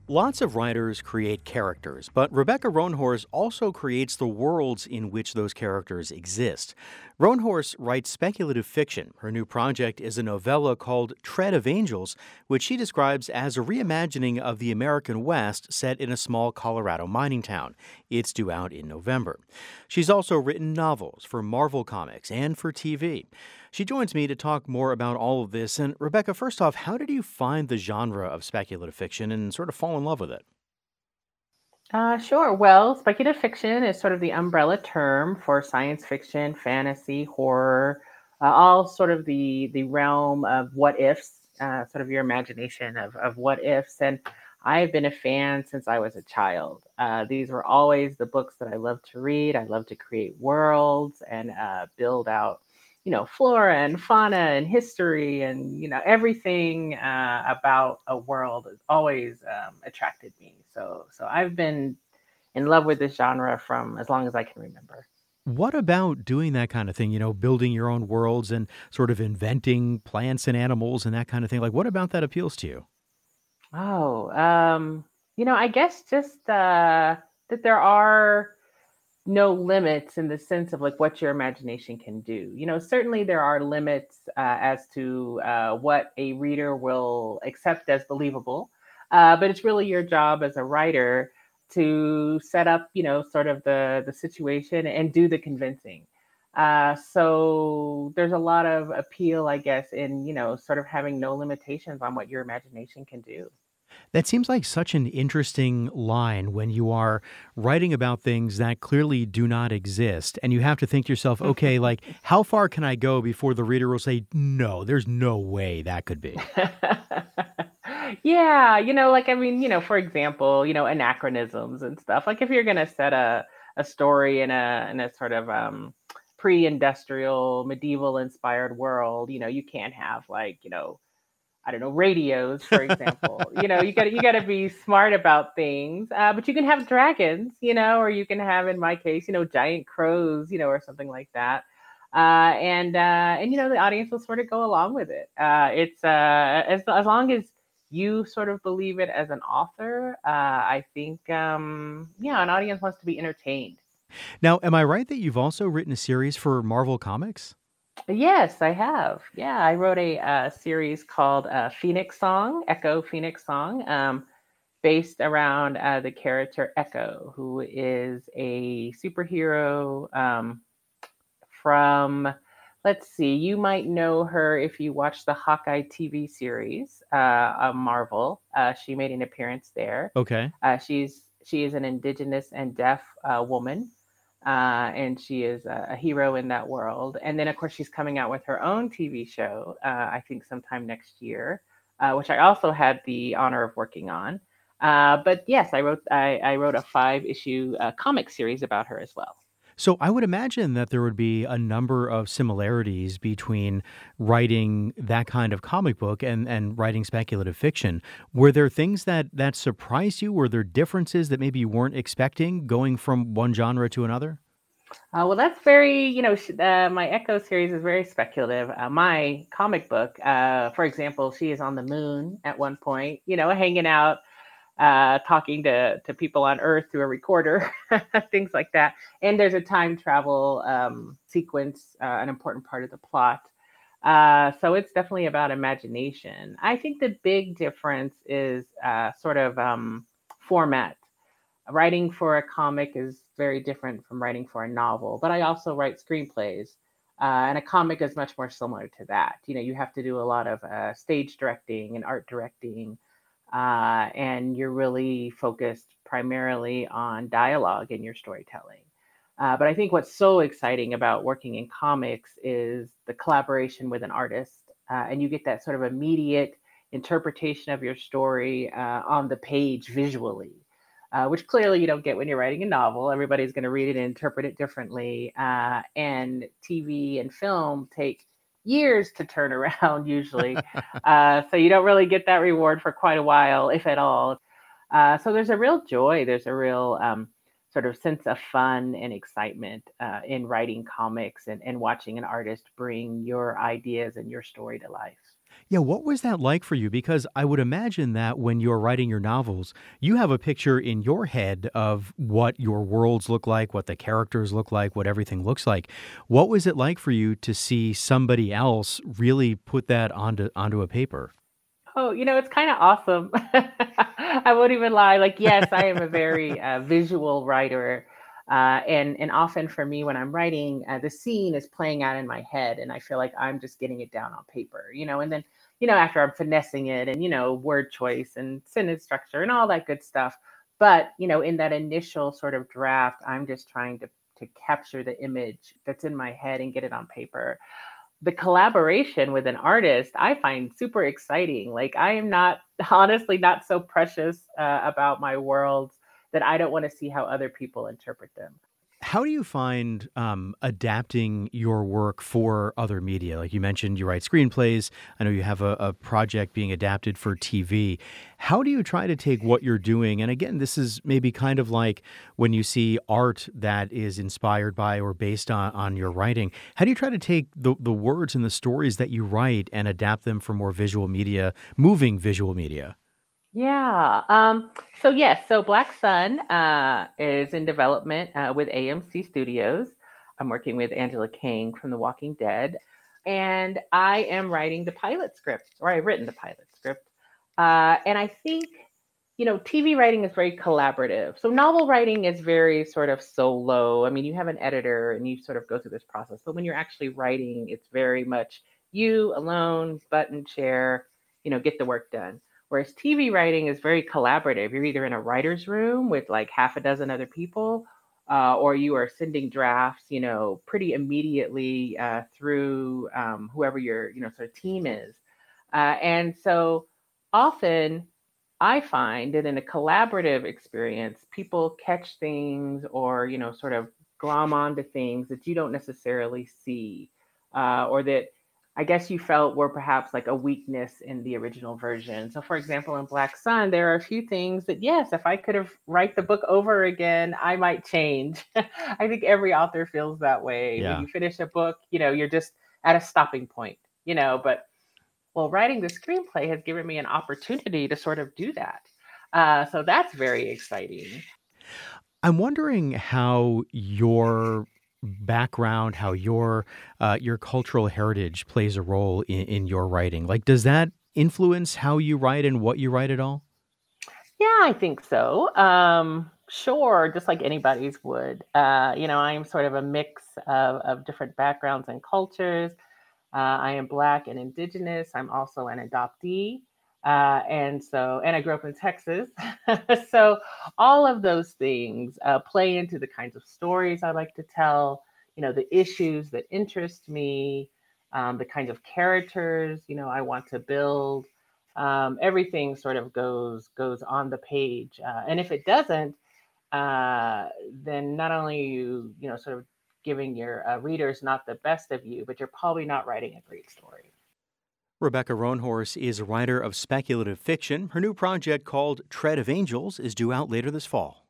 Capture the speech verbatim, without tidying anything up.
Lots of writers create characters, but Rebecca Roanhorse also creates the worlds in which those characters exist. Roanhorse writes speculative fiction. Her new project is a novella called Tread of Angels, which she describes as a reimagining of the American West set in a small Colorado mining town. It's due out in November. She's also written novels for Marvel Comics and for T V. She joins me to talk more about all of this. And Rebecca, first off, how did you find the genre of speculative fiction and sort of fall in love with it? Uh, sure. Well, speculative fiction is sort of the umbrella term for science fiction, fantasy, horror, uh, all sort of the the realm of what ifs, uh, sort of your imagination of of what ifs. And I've been a fan since I was a child. Uh, these were always the books that I loved to read. I love to create worlds and uh, build out, you know, flora and fauna and history and you know everything uh, about a world has always um, attracted me. So so I've been in love with this genre from as long as I can remember. What about doing that kind of thing, you know, building your own worlds and sort of inventing plants and animals and that kind of thing? Like, what about that appeals to you? Oh, um, you know, I guess just uh, that there are no limits in the sense of like what your imagination can do. You know, certainly there are limits uh, as to uh, what a reader will accept as believable, uh, but it's really your job as a writer to set up, you know, sort of the the situation and do the convincing. Uh, so there's a lot of appeal, I guess, in you know, sort of having no limitations on what your imagination can do. That seems like such an interesting line when you are writing about things that clearly do not exist. And you have to think to yourself, okay, like, how far can I go before the reader will say, no, there's no way that could be? Yeah, you know, like I mean, you know, for example, you know, anachronisms and stuff. Like if you're gonna set a a story in a in a sort of um pre-industrial medieval inspired world, you know, you can't have like, you know, I don't know, radios, for example. You know, you got to you got to be smart about things. Uh, but you can have dragons, you know, or you can have, in my case, you know, giant crows, you know, or something like that. Uh, and uh, and you know, the audience will sort of go along with it. Uh, it's uh, as as long as you sort of believe it as an author. Uh, I think, um, yeah, an audience wants to be entertained. Now, am I right that you've also written a series for Marvel Comics? Yes, I have. Yeah, I wrote a uh, series called uh, Phoenix Song, Echo Phoenix Song. Um, based around uh, the character Echo, who is a superhero um, from, let's see, you might know her if you watch the Hawkeye T V series uh, on Marvel. Uh, she made an appearance there. Okay. Uh, she's she is an indigenous and deaf uh, woman. Uh, and she is a, a hero in that world. And then, of course, she's coming out with her own T V show, uh, I think sometime next year, uh, which I also had the honor of working on. Uh, but yes, I wrote I, I wrote a five issue uh, comic series about her as well. So I would imagine that there would be a number of similarities between writing that kind of comic book and, and writing speculative fiction. Were there things that that surprised you? Were there differences that maybe you weren't expecting going from one genre to another? Uh, well, that's very, you know, sh- uh, my Echo series is very speculative. Uh, my comic book, uh, for example, she is on the moon at one point, you know, hanging out, uh, talking to, to people on Earth through a recorder, things like that. And there's a time travel um, sequence, uh, an important part of the plot. Uh, so it's definitely about imagination. I think the big difference is uh, sort of um, format. Writing for a comic is very different from writing for a novel, but I also write screenplays. Uh, and a comic is much more similar to that. You know, you have to do a lot of uh, stage directing and art directing, uh, and you're really focused primarily on dialogue in your storytelling. Uh, but I think what's so exciting about working in comics is the collaboration with an artist, uh, and you get that sort of immediate interpretation of your story uh, on the page visually, uh, which clearly you don't get when you're writing a novel. Everybody's going to read it and interpret it differently. Uh, and T V and film take years to turn around usually. Uh, so you don't really get that reward for quite a while, if at all. Uh, so there's a real joy, there's a real um, sort of sense of fun and excitement uh, in writing comics and, and watching an artist bring your ideas and your story to life. Yeah, what was that like for you? Because I would imagine that when you're writing your novels, you have a picture in your head of what your worlds look like, what the characters look like, what everything looks like. What was it like for you to see somebody else really put that onto onto a paper? Oh, you know, it's kind of awesome. I won't even lie. Like, yes, I am a very uh, visual writer. Uh, and and often for me, when I'm writing, uh, the scene is playing out in my head, and I feel like I'm just getting it down on paper, you know. And then, you know, after I'm finessing it, and you know, word choice and sentence structure and all that good stuff. But you know, in that initial sort of draft, I'm just trying to to capture the image that's in my head and get it on paper. The collaboration with an artist I find super exciting. Like I am not honestly not so precious uh, about my worlds that I don't want to see how other people interpret them. How do you find um, adapting your work for other media? Like you mentioned, you write screenplays. I know you have a, a project being adapted for T V. How do you try to take what you're doing? And again, this is maybe kind of like when you see art that is inspired by or based on, on your writing. How do you try to take the, the words and the stories that you write and adapt them for more visual media, moving visual media? Yeah. Um, so yes, so Black Sun uh, is in development uh, with A M C Studios. I'm working with Angela Kang from The Walking Dead, and I am writing the pilot script, or I've written the pilot script. Uh, and I think, you know, T V writing is very collaborative. So novel writing is very sort of solo. I mean, you have an editor and you sort of go through this process. But when you're actually writing, it's very much you alone, button chair, you know, get the work done. Whereas T V writing is very collaborative. You're either in a writer's room with like half a dozen other people, uh, or you are sending drafts, you know, pretty immediately uh, through um, whoever your, you know, sort of team is. Uh, and so often I find that in a collaborative experience, people catch things or, you know, sort of glom onto things that you don't necessarily see, uh, or that I guess you felt were perhaps like a weakness in the original version. So, for example, in Black Sun, there are a few things that, yes, if I could have write the book over again, I might change. I think every author feels that way. When Yeah. you finish a book, you know, you're just at a stopping point, you know, but well, writing the screenplay has given me an opportunity to sort of do that. Uh, so that's very exciting. I'm wondering how your background, how your uh, your cultural heritage plays a role in, in your writing. Like, does that influence how you write and what you write at all? Yeah, I think so. Um, sure, just like anybody's would. Uh, you know, I am sort of a mix of, of different backgrounds and cultures. Uh, I am Black and Indigenous. I'm also an adoptee. Uh, and so, and I grew up in Texas. So, all of those things uh, play into the kinds of stories I like to tell, you know, the issues that interest me, um, the kinds of characters, you know, I want to build. Um, everything sort of goes goes on the page. Uh, and if it doesn't, uh, then not only are you, you know, sort of giving your uh, readers not the best of you, but you're probably not writing a great story. Rebecca Roanhorse is a writer of speculative fiction. Her new project called Tread of Angels is due out later this fall.